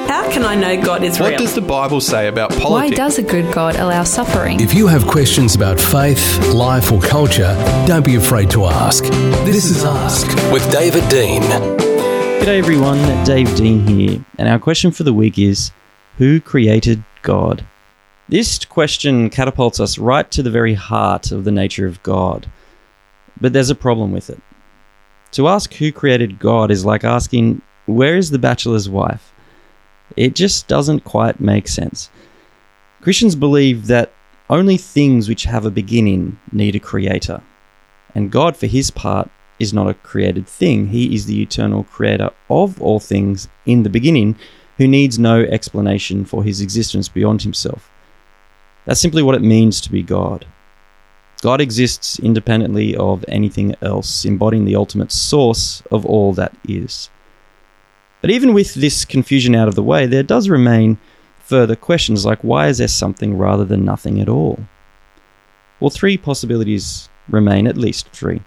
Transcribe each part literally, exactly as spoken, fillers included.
How can I know God is real? What does the Bible say about politics? Why does a good God allow suffering? If you have questions about faith, life or culture, don't be afraid to ask. This is Ask with David Dean. G'day everyone, Dave Dean here, and our question for the week is, who created God? This question catapults us right to the very heart of the nature of God, but there's a problem with it. To ask who created God is like asking, where is the bachelor's wife? It just doesn't quite make sense. Christians believe that only things which have a beginning need a creator, and God, for his part, is not a created thing. He is the eternal creator of all things in the beginning, who needs no explanation for his existence beyond himself. That's simply what it means to be God. God exists independently of anything else, embodying the ultimate source of all that is. But even with this confusion out of the way, there does remain further questions like, why is there something rather than nothing at all? Well, three possibilities remain, at least three.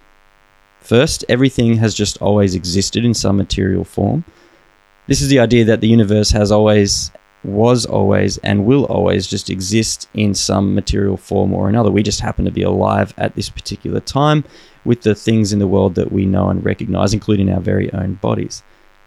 First, everything has just always existed in some material form. This is the idea that the universe has always, was always, and will always just exist in some material form or another. We just happen to be alive at this particular time with the things in the world that we know and recognize, including our very own bodies.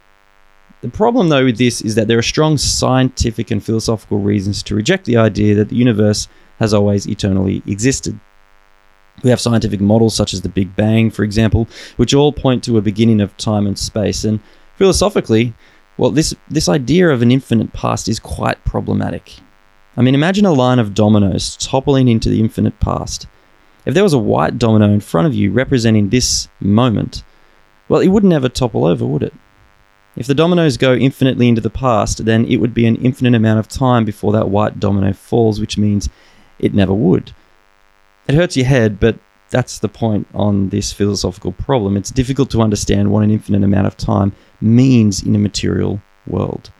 The problem, though, with this is that there are strong scientific and philosophical reasons to reject the idea that the universe has always eternally existed. We have scientific models such as the Big Bang, for example, which all point to a beginning of time and space. And philosophically, well, this, this idea of an infinite past is quite problematic. I mean, imagine a line of dominoes toppling into the infinite past. If there was a white domino in front of you representing this moment, well, it would never topple over, would it? If the dominoes go infinitely into the past, then it would be an infinite amount of time before that white domino falls, which means it never would. It hurts your head, but that's the point on this philosophical problem. It's difficult to understand what an infinite amount of time means in a material world.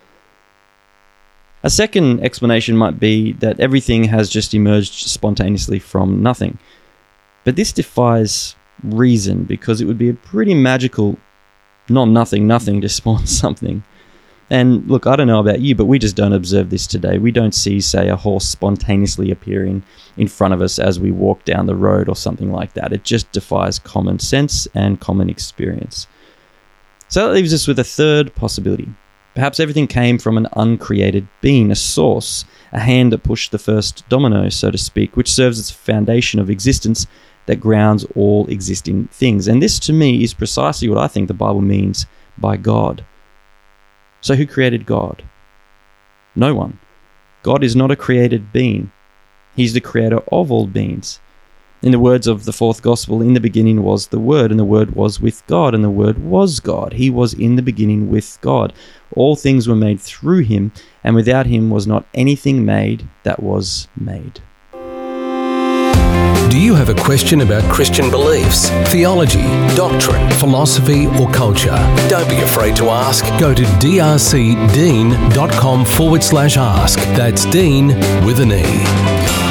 A second explanation might be that everything has just emerged spontaneously from nothing. But this defies reason, because it would be a pretty magical non-nothing nothing to spawn something. And look, I don't know about you, but we just don't observe this today. We don't see, say, a horse spontaneously appearing in front of us as we walk down the road or something like that. It just defies common sense and common experience. So that leaves us with a third possibility. Perhaps everything came from an uncreated being, a source, a hand that pushed the first domino, so to speak, which serves as a foundation of existence that grounds all existing things. And this, to me, is precisely what I think the Bible means by God. So who created God? No one. God is not a created being. He's the creator of all beings. In the words of the fourth gospel, in the beginning was the Word, and the Word was with God, and the Word was God. He was in the beginning with God. All things were made through him, and without him was not anything made that was made. Do you have a question about Christian beliefs, theology, doctrine, philosophy or culture? Don't be afraid to ask. Go to drcdean.com forward slash ask. That's Dean with an E.